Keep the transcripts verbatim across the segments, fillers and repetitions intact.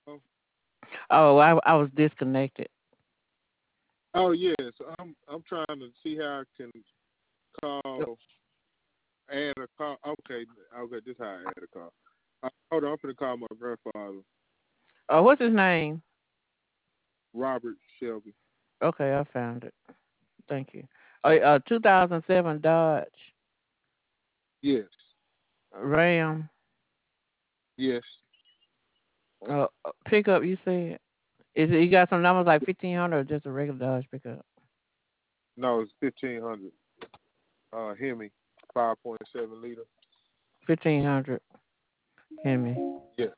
Oh, I I was disconnected. Oh yes, I'm I'm trying to see how I can call add a call. Okay, okay, this is how I add a call. Uh, hold on, I'm gonna call my grandfather, Oh, what's his name? Robert Shelby. Okay, I found it. Thank you. Oh, uh, two thousand seven Dodge Yes, Ram yes. uh, uh, pickup. You said is it? You got some numbers like fifteen hundred or just a regular Dodge pickup? No, it's fifteen hundred. Uh, Hemi, five point seven liter. Fifteen hundred. Hemi. Yeah,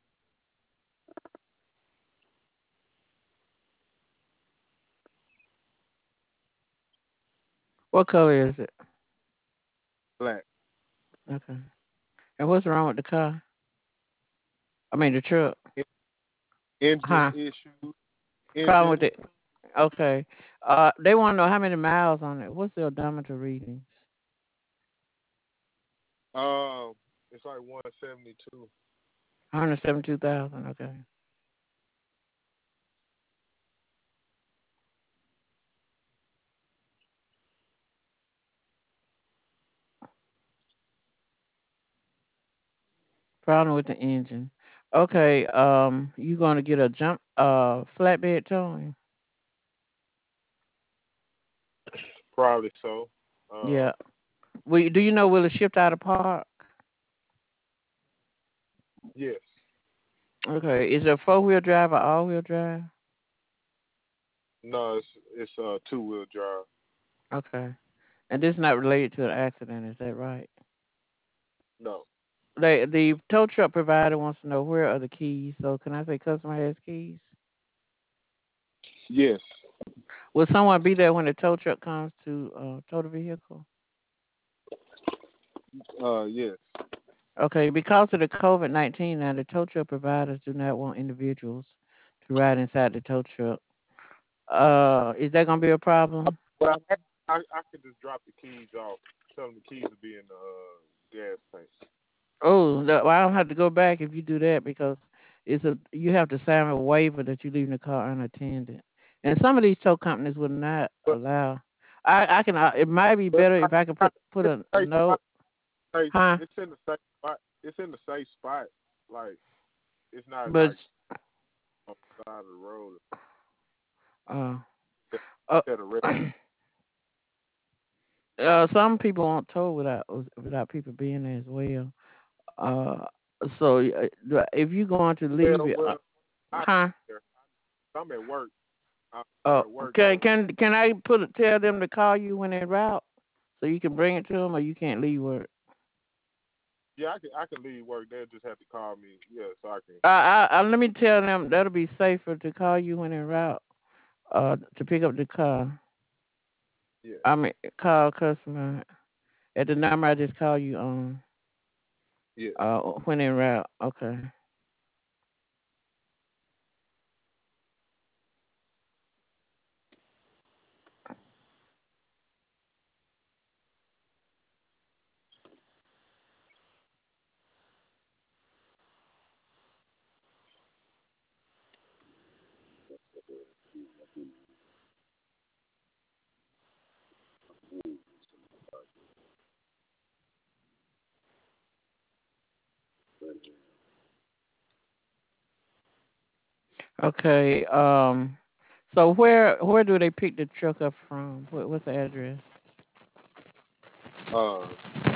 What color is it? black. Okay. And what's wrong with the car? I mean the truck. En- Engine Huh? issue. Problem with Engine. it. Okay. Uh, they want to know how many miles on it. What's the odometer readings? Um, it's like one seventy two. one hundred seventy-two thousand. Okay. Problem with the engine. Okay. Um, you gonna get a jump uh flatbed towing? Probably so. Um, Yeah. We do you know will it shift out of park? yes. Okay. Is it a four wheel drive or all wheel drive? No, it's it's uh two wheel drive. Okay. And this is not related to an accident, is that right? No. They the tow truck provider wants to know where are the keys. So can I say customer has keys? Yes. Will someone be there when the tow truck comes to uh, tow the vehicle? Uh, yes. Okay, because of the COVID nineteen now, the tow truck providers do not want individuals to ride inside the tow truck. Uh, is that gonna be a problem? Well, I, I I could just drop the keys off. Tell them the keys will be in the uh, gas tank. Oh, no, well, I don't have to go back if you do that because it's a you have to sign a waiver that you're leaving the car unattended. And some of these tow companies will not But allow. I I can. Uh, It might be but better I, if I can I, put put it's a, a safe spot. note, Safe. huh? It's in the safe spot. It's in the safe spot. Like it's not But like on the side of the road uh, uh, instead of red. uh, some people won't tow without without people being there as well. Uh, so uh, if you're going to leave Well, it, uh, well, I huh? there. I'm at work. I, I'm Uh, at work can though. can can I put it, tell them to call you when they're out, so you can bring it to them, or you can't leave work? Yeah, I can I can leave work. They'll just have to call me. Yeah, so I can. Uh, I, I, let me tell them that'll be safer to call you when they're out, uh, to pick up the car. Yeah. I mean, call customer at the number I just called you on, Yeah. uh, when they're out. Okay. Okay. Um. So where where do they pick the truck up from? What, what's the address? Uh,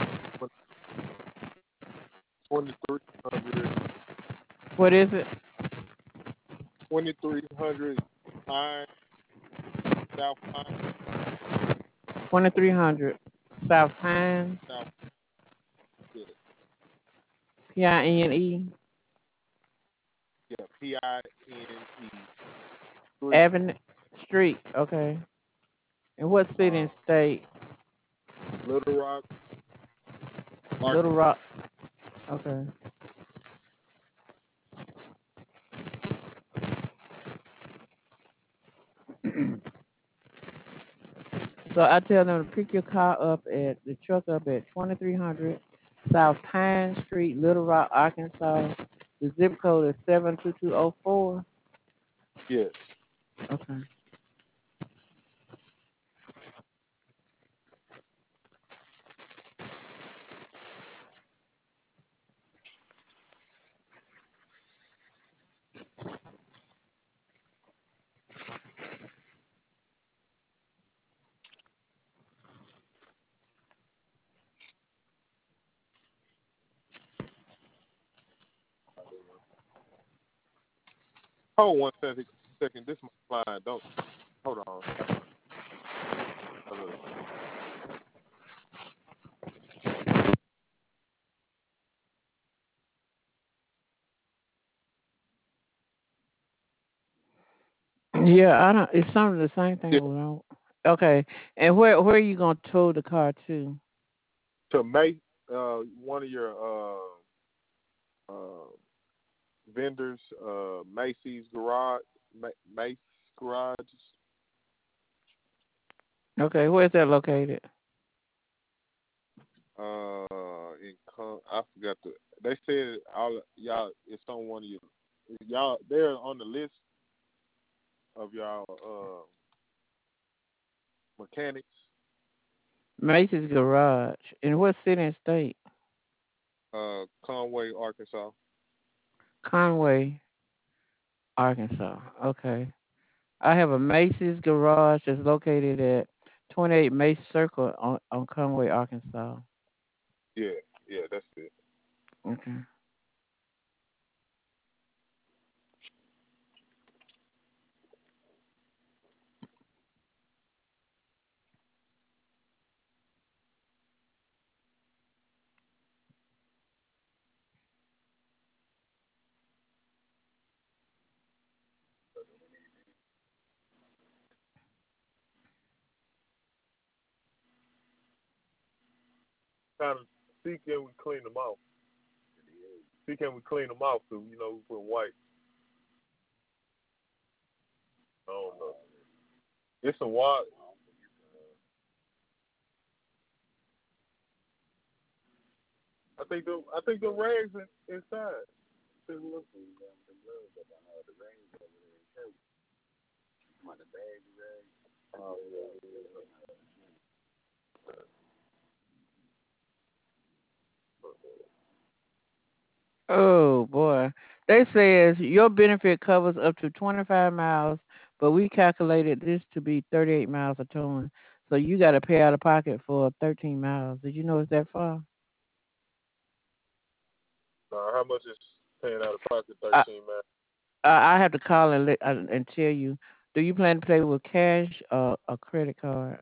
twenty three hundred. What is it? Twenty three hundred Pine South Pine Twenty-three hundred South Pines, South. Yeah. P I N E Yeah. P I N E three. Avenue Street. Okay. And what city Uh, and state? Little Rock, Little Arkansas. Rock. Okay. So I tell them to pick your car up at the truck up at twenty-three hundred South Pine Street, Little Rock, Arkansas. The zip code is seven two two zero four. Yes. Okay. Hold one second. Second. This is my line. Don't hold on. Hold on. Yeah, I don't. It's some of the same thing. Yeah. We don't. Okay. And where where are you gonna tow the car to? To May, uh, one of your uh, uh, vendors, uh, Macy's Garage, Ma- Mace Garage, Okay. Where's that located? uh, in Con- I forgot the. They said all y'all. It's on one of you. Y'all, they're on the list of y'all uh, mechanics. Macy's Garage. In what city and state? Uh, Conway, Arkansas. Conway, Arkansas. Okay. I have a Macy's Garage that's located at twenty-eight Mace Circle on, on Conway, Arkansas. Yeah, yeah, that's it. Okay. Kind of see can we clean them off? See can we clean them off? Cause you know we put white. I don't know. It's a white. I think the I think the rags in, inside. Take a look. Oh, yeah, yeah. Oh boy. They says your benefit covers up to twenty-five miles, but we calculated this to be thirty-eight miles of towing. So you got to pay out of pocket for thirteen miles. Did you know it's that far? Uh, how much is paying out of pocket? I Thirteen man. I I have to call and let, uh, and tell you. Do you plan to pay with cash or a credit card?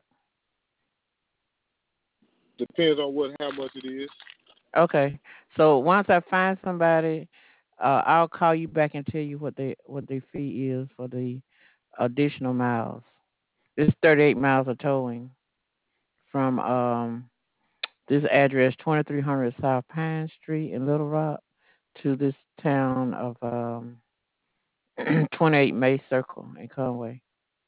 Depends on what how much it is. Okay. So once I find somebody, uh, I'll call you back and tell you what they what the fee is for the additional miles. It's thirty-eight miles of towing from um this address, twenty-three hundred South Pine Street in Little Rock, to this town of um twenty-eight May Circle in Conway.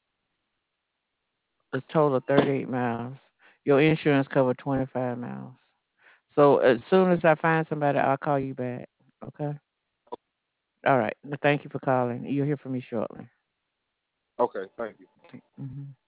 It's total of thirty-eight miles. Your insurance cover twenty-five miles. So as soon as I find somebody, I'll call you back. Okay. All right. Well, thank you for calling. You'll hear from me shortly. Okay, thank you. Hmm